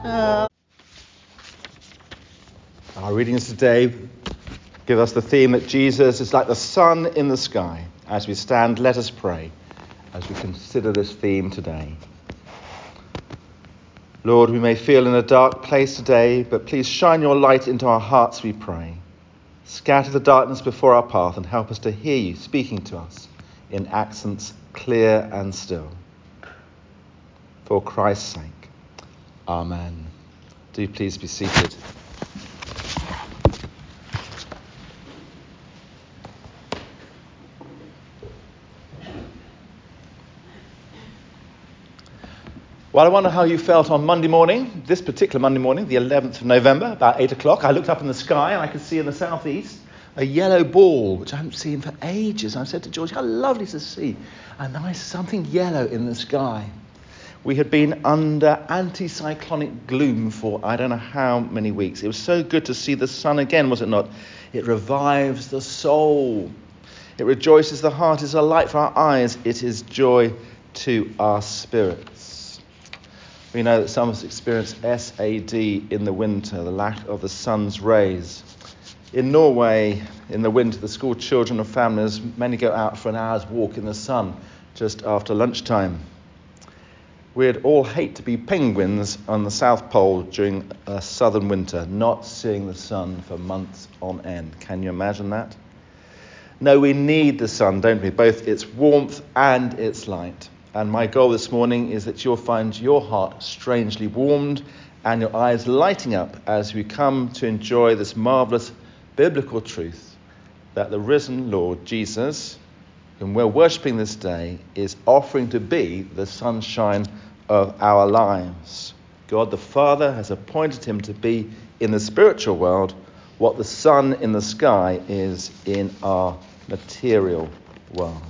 Our readings today give us the theme that Jesus is like the sun in the sky. As we stand, let us pray as we consider this theme today. Lord, we may feel in a dark place today, but please shine your light into our hearts, we pray. Scatter the darkness before our path and help us to hear you speaking to us in accents clear and still. For Christ's sake. Amen. Do please be seated. Well, I wonder how you felt on Monday morning, this particular Monday morning, the 11th of November, about 8 o'clock. I looked up in the sky and I could see in the southeast a yellow ball, which I hadn't seen for ages. And I said to George, how lovely to see a nice something yellow in the sky. We had been under anticyclonic gloom for I don't know how many weeks. It was so good to see the sun again, was it not? It revives the soul. It rejoices the heart. It's a light for our eyes. It is joy to our spirits. We know that some of us experience SAD in the winter, the lack of the sun's rays. In Norway, in the winter, the school children and families, many go out for an hour's walk in the sun just after lunchtime. We'd all hate to be penguins on the South Pole during a southern winter, not seeing the sun for months on end. Can you imagine that? No, we need the sun, don't we? Both its warmth and its light. And my goal this morning is that you'll find your heart strangely warmed and your eyes lighting up as we come to enjoy this marvellous biblical truth that the risen Lord Jesus, whom we're worshipping this day, is offering to be the sunshine of our lives. God the Father has appointed him to be in the spiritual world what the sun in the sky is in our material world.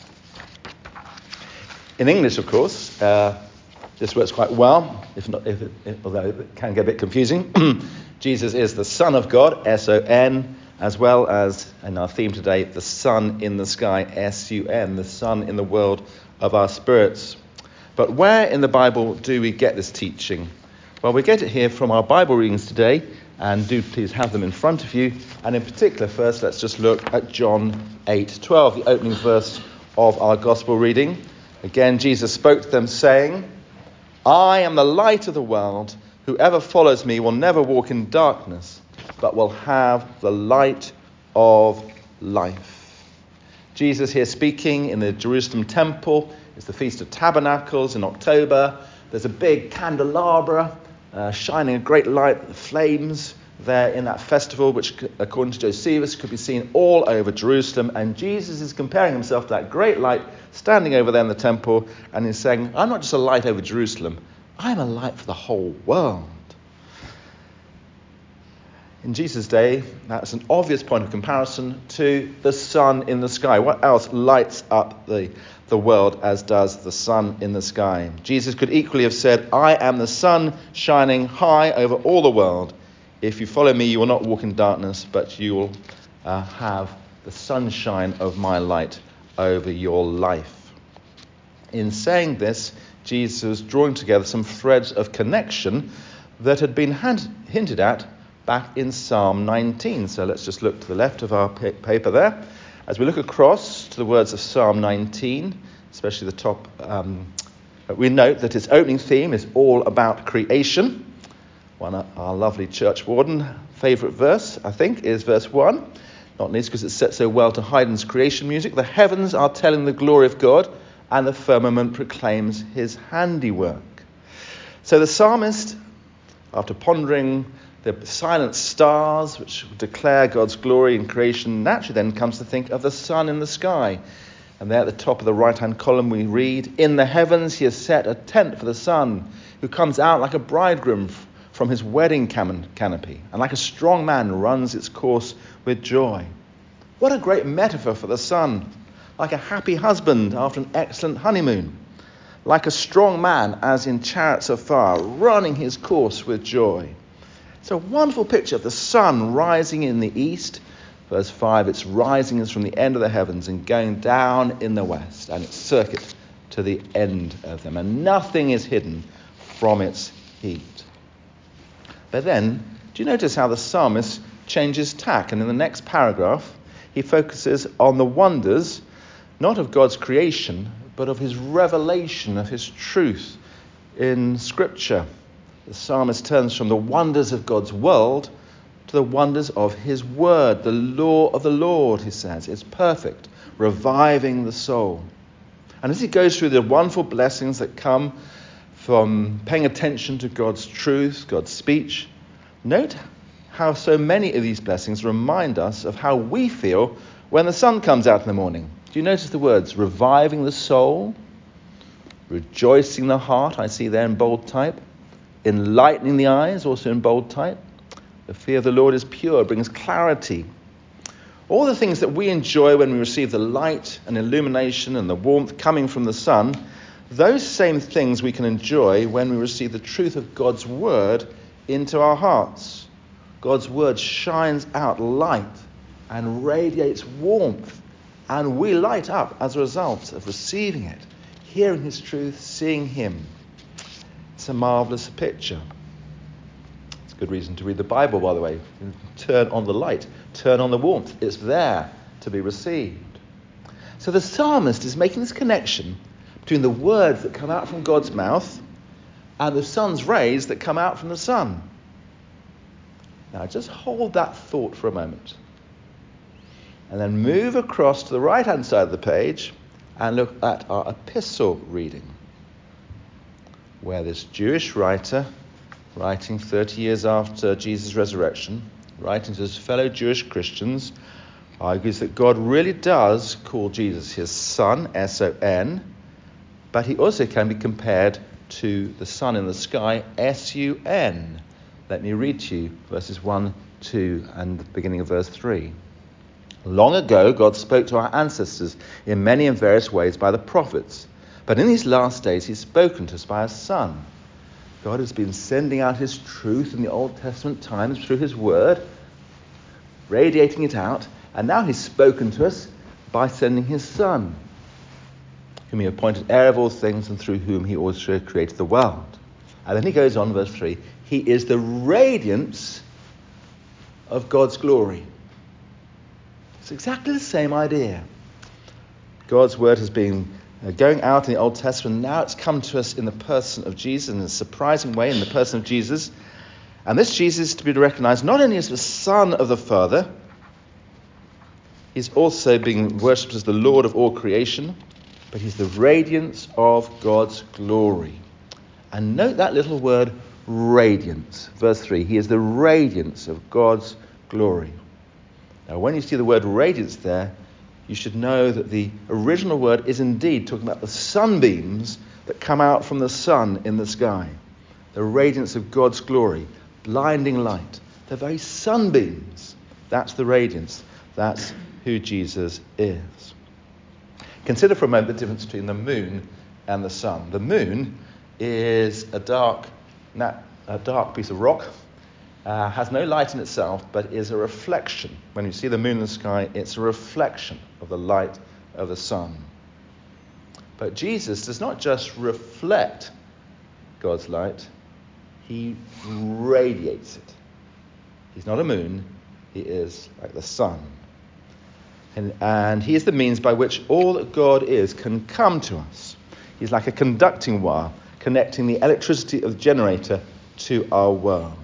In English, of course, this works quite well, although it can get a bit confusing. Jesus is the Son of God, S-O-N, as well as, in our theme today, the sun in the sky, S-U-N, the sun in the world of our spirits. But where in the Bible do we get this teaching? Well, we get it here from our Bible readings today, and do please have them in front of you. And in particular, first, let's just look at John 8:12, the opening verse of our gospel reading. Again, Jesus spoke to them, saying, I am the light of the world. Whoever follows me will never walk in darkness, but will have the light of life. Jesus here speaking in the Jerusalem temple. It's the Feast of Tabernacles in October. There's a big candelabra shining a great light, the flames there in that festival, which according to Josephus could be seen all over Jerusalem. And Jesus is comparing himself to that great light standing over there in the temple, and he's saying, I'm not just a light over Jerusalem, I'm a light for the whole world. In Jesus' day, that's an obvious point of comparison to the sun in the sky. What else lights up the world as does the sun in the sky? Jesus could equally have said, I am the sun shining high over all the world. If you follow me, you will not walk in darkness, but you will have the sunshine of my light over your life. In saying this, Jesus was drawing together some threads of connection that had been hinted at back in Psalm 19. So let's just look to the left of our paper there. As we look across to the words of Psalm 19, especially the top, we note that its opening theme is all about creation. One of our lovely church warden favourite verse, I think, is verse 1. Not least because it's set so well to Haydn's creation music. The heavens are telling the glory of God, and the firmament proclaims his handiwork. So the psalmist, after pondering the silent stars which declare God's glory in creation, naturally then comes to think of the sun in the sky. And there at the top of the right-hand column we read, in the heavens he has set a tent for the sun, who comes out like a bridegroom from his wedding canopy, and like a strong man runs its course with joy. What a great metaphor for the sun, like a happy husband after an excellent honeymoon, like a strong man as in chariots of fire, running his course with joy. It's a wonderful picture of the sun rising in the east. Verse 5, its rising is from the end of the heavens and going down in the west, and its circuit to the end of them, and nothing is hidden from its heat. But then, do you notice how the psalmist changes tack? And in the next paragraph, he focuses on the wonders, not of God's creation, but of his revelation, of his truth in Scripture. The psalmist turns from the wonders of God's world to the wonders of his word, the law of the Lord, he says. It's perfect, reviving the soul. And as he goes through the wonderful blessings that come from paying attention to God's truth, God's speech, note how so many of these blessings remind us of how we feel when the sun comes out in the morning. Do you notice the words reviving the soul, rejoicing the heart, I see there in bold type, enlightening the eyes, also in bold type. The fear of the Lord is pure, brings clarity. All the things that we enjoy when we receive the light and illumination and the warmth coming from the sun, those same things we can enjoy when we receive the truth of God's word into our hearts. God's word shines out light and radiates warmth, and we light up as a result of receiving it, hearing his truth, seeing him. It's a marvellous picture. It's a good reason to read the Bible, by the way. Turn on the light, turn on the warmth. It's there to be received. So the psalmist is making this connection between the words that come out from God's mouth and the sun's rays that come out from the sun. Now just hold that thought for a moment. And then move across to the right-hand side of the page and look at our epistle reading, where this Jewish writer, writing 30 years after Jesus' resurrection, writing to his fellow Jewish Christians, argues that God really does call Jesus his son, S-O-N, but he also can be compared to the sun in the sky, S-U-N. Let me read to you verses 1, 2, and the beginning of verse 3. Long ago, God spoke to our ancestors in many and various ways by the prophets. But in these last days, he's spoken to us by his Son. God has been sending out his truth in the Old Testament times through his word, radiating it out, and now he's spoken to us by sending his Son, whom he appointed heir of all things and through whom he also created the world. And then he goes on, verse 3, he is the radiance of God's glory. It's exactly the same idea. God's word has been going out in the Old Testament. Now it's come to us in the person of Jesus, in a surprising way, in the person of Jesus. And this Jesus is to be recognized not only as the Son of the Father, he's also being worshipped as the Lord of all creation, but he's the radiance of God's glory. And note that little word, radiance. Verse 3, he is the radiance of God's glory. Now, when you see the word radiance there, you should know that the original word is indeed talking about the sunbeams that come out from the sun in the sky. The radiance of God's glory, blinding light. The very sunbeams, that's the radiance. That's who Jesus is. Consider for a moment the difference between the moon and the sun. The moon is a dark piece of rock. Has no light in itself, but is a reflection. When you see the moon in the sky, it's a reflection of the light of the sun. But Jesus does not just reflect God's light, he radiates it. He's not a moon, he is like the sun. And he is the means by which all that God is can come to us. He's like a conducting wire connecting the electricity of the generator to our world.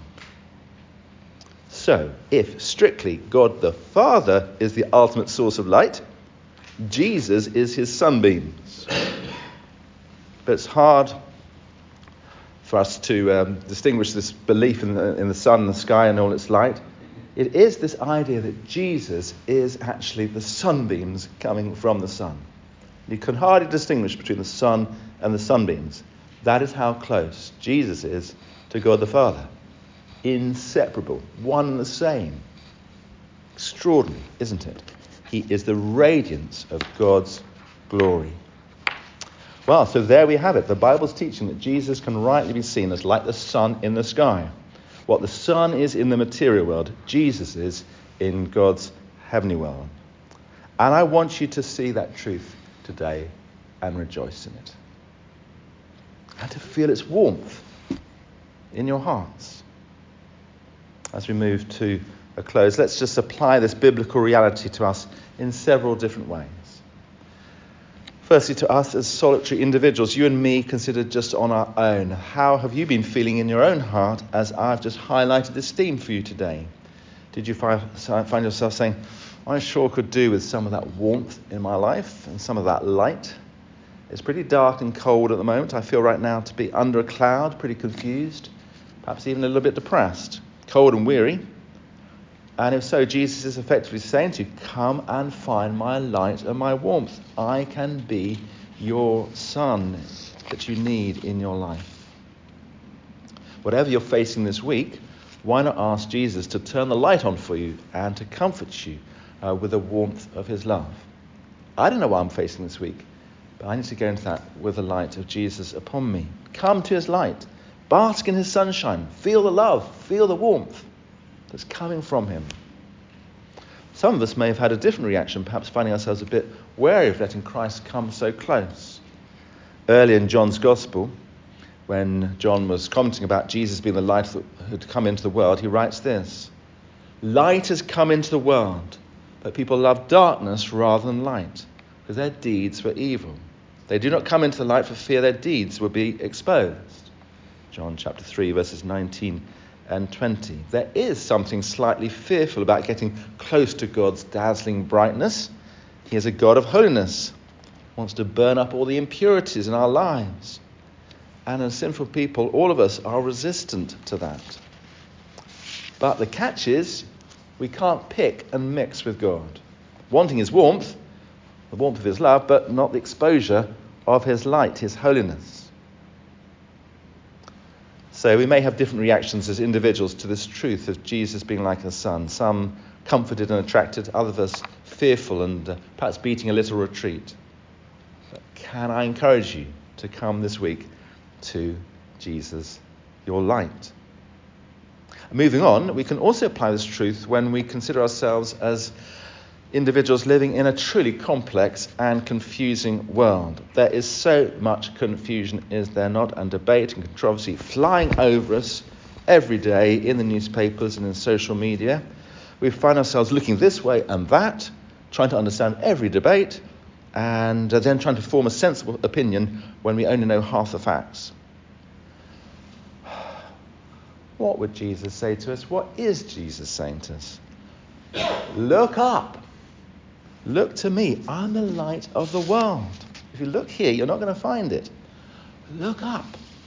So, if strictly God the Father is the ultimate source of light, Jesus is his sunbeams. But it's hard for us to distinguish this belief in the sun and the sky and all its light. It is this idea that Jesus is actually the sunbeams coming from the sun. You can hardly distinguish between the sun and the sunbeams. That is how close Jesus is to God the Father. Inseparable, one and the same. Extraordinary, isn't it? He is the radiance of God's glory. Well, so there we have it. The Bible's teaching that Jesus can rightly be seen as like the sun in the sky. What the sun is in the material world, Jesus is in God's heavenly world. And I want you to see that truth today and rejoice in it. And to feel its warmth in your hearts. as we move to a close, let's just apply this biblical reality to us in several different ways. Firstly, to us as solitary individuals, you and me considered just on our own. How have you been feeling in your own heart as I've just highlighted this theme for you today? Did you find yourself saying, I sure could do with some of that warmth in my life and some of that light? It's pretty dark and cold at the moment. I feel right now to be under a cloud, pretty confused, perhaps even a little bit depressed, cold and weary. And if so, Jesus is effectively saying to you, come and find my light and my warmth. I can be your sun that you need in your life. Whatever you're facing this week, why not ask Jesus to turn the light on for you and to comfort you with the warmth of his love? I don't know what I'm facing this week, but I need to go into that with the light of Jesus upon me. Come to his light. Bask in his sunshine. Feel the love. Feel the warmth that's coming from him. Some of us may have had a different reaction, perhaps finding ourselves a bit wary of letting Christ come so close. Early in John's Gospel, when John was commenting about Jesus being the light that had come into the world, he writes this: light has come into the world, but people love darkness rather than light, because their deeds were evil. They do not come into the light for fear their deeds will be exposed. John chapter 3, verses 19 and 20. There is something slightly fearful about getting close to God's dazzling brightness. He is a God of holiness, wants to burn up all the impurities in our lives. And as sinful people, all of us are resistant to that. But the catch is, we can't pick and mix with God. Wanting his warmth, the warmth of his love, but not the exposure of his light, his holiness. So we may have different reactions as individuals to this truth of Jesus being like a sun. Some comforted and attracted, others of us fearful and perhaps beating a little retreat. But can I encourage you to come this week to Jesus, your light? Moving on, we can also apply this truth when we consider ourselves as individuals living in a truly complex and confusing world. There is so much confusion, is there not, and debate and controversy flying over us every day in the newspapers and in social media. We find ourselves looking this way and that, trying to understand every debate, and then trying to form a sensible opinion when we only know half the facts. What would Jesus say to us? What is Jesus saying to us? Look up. Look to me. I'm the light of the world. If you look here, you're not going to find it. Look up.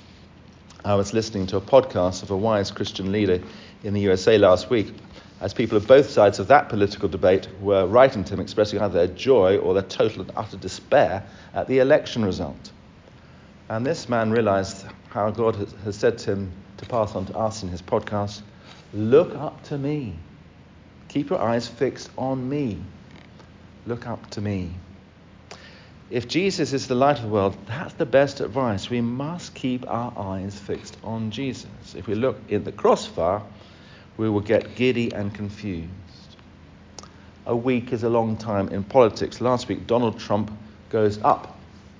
I was listening to a podcast of a wise Christian leader in the USA last week, as people of both sides of that political debate were writing to him expressing either their joy or their total and utter despair at the election result. And this man realized how God has said to him to pass on to us in his podcast, look up to me. Keep your eyes fixed on me. Look up to me. If Jesus is the light of the world, that's the best advice. We must keep our eyes fixed on Jesus. If we look in the crossfire, we will get giddy and confused. A week is a long time in politics. Last week, Donald Trump goes up.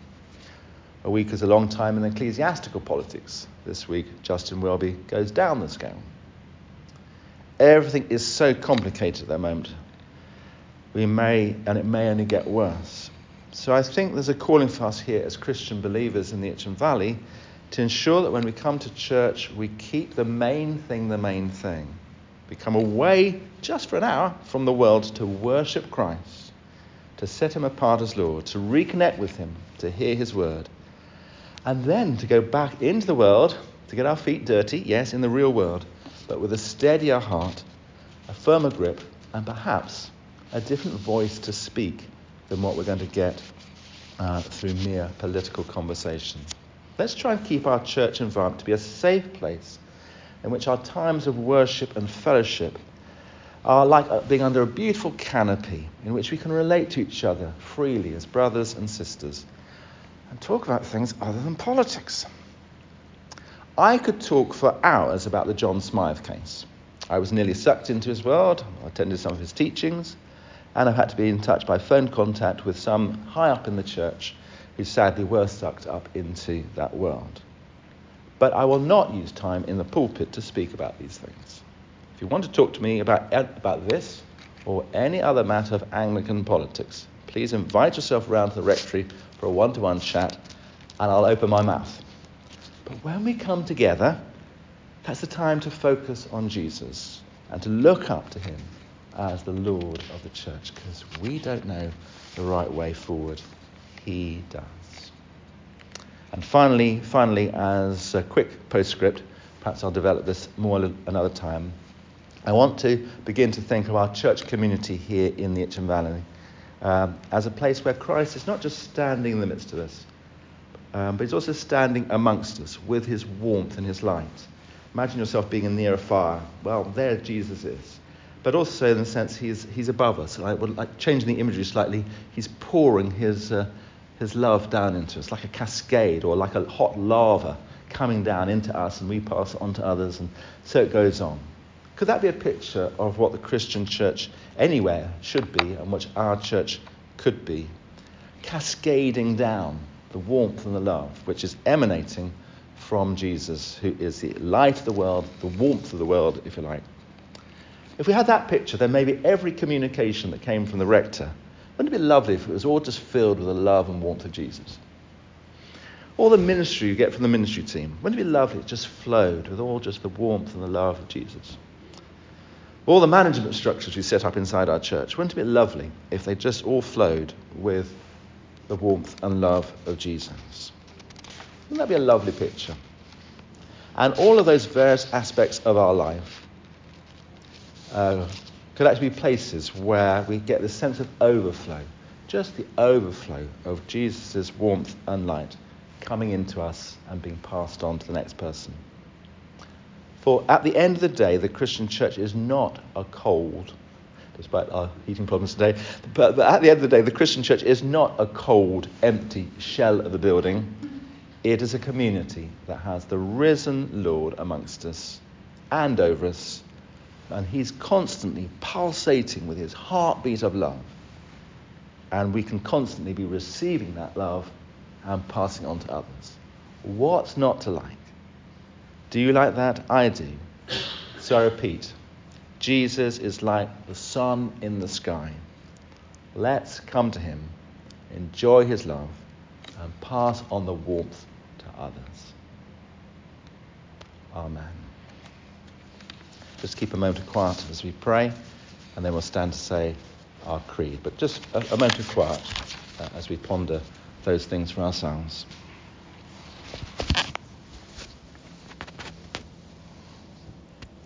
A week is a long time in ecclesiastical politics. This week, Justin Welby goes down the scale. Everything is so complicated at the moment. It may only get worse. So I think there's a calling for us here as Christian believers in the Itchen Valley to ensure that when we come to church, we keep the main thing. We come away just for an hour from the world to worship Christ, to set him apart as Lord, to reconnect with him, to hear his word, and then to go back into the world, to get our feet dirty, yes, in the real world, but with a steadier heart, a firmer grip, and perhaps a different voice to speak than what we're going to get through mere political conversation. Let's try and keep our church environment to be a safe place in which our times of worship and fellowship are like being under a beautiful canopy in which we can relate to each other freely as brothers and sisters and talk about things other than politics. I could talk for hours about the John Smythe case. I was nearly sucked into his world. I attended some of his teachings, and I've had to be in touch by phone contact with some high up in the church who sadly were sucked up into that world. But I will not use time in the pulpit to speak about these things. If you want to talk to me about this or any other matter of Anglican politics, please invite yourself round to the rectory for a one-to-one chat, and I'll open my mouth. But when we come together, that's the time to focus on Jesus and to look up to him as the Lord of the church, because we don't know the right way forward. He does. And finally, as a quick postscript, perhaps I'll develop this more another time, I want to begin to think of our church community here in the Itchen Valley as a place where Christ is not just standing in the midst of us, but he's also standing amongst us with his warmth and his light. Imagine yourself being near a fire. Well, there Jesus is. But also in the sense he's above us. Like changing the imagery slightly, he's pouring his love down into us like a cascade or like a hot lava coming down into us, and we pass it on to others, and so it goes on. Could that be a picture of what the Christian church anywhere should be and which our church could be? Cascading down the warmth and the love which is emanating from Jesus, who is the light of the world, the warmth of the world, if you like. If we had that picture, then maybe every communication that came from the rector, wouldn't it be lovely if it was all just filled with the love and warmth of Jesus? All the ministry you get from the ministry team, wouldn't it be lovely if it just flowed with all just the warmth and the love of Jesus? All the management structures we set up inside our church, wouldn't it be lovely if they just all flowed with the warmth and love of Jesus? Wouldn't that be a lovely picture? And all of those various aspects of our life could actually be places where we get this sense of overflow, just the overflow of Jesus' warmth and light coming into us and being passed on to the next person. For at the end of the day, the Christian church is not a cold, despite our heating problems today, but at the end of the day, the Christian church is not a cold, empty shell of the building. It is a community that has the risen Lord amongst us and over us, and he's constantly pulsating with his heartbeat of love. And we can constantly be receiving that love and passing on to others. What's not to like? Do you like that? I do. So I repeat, Jesus is like the sun in the sky. Let's come to him, enjoy his love, and pass on the warmth to others. Amen. Just keep a moment of quiet as we pray, and then we'll stand to say our creed. But just a moment of quiet as we ponder those things for ourselves.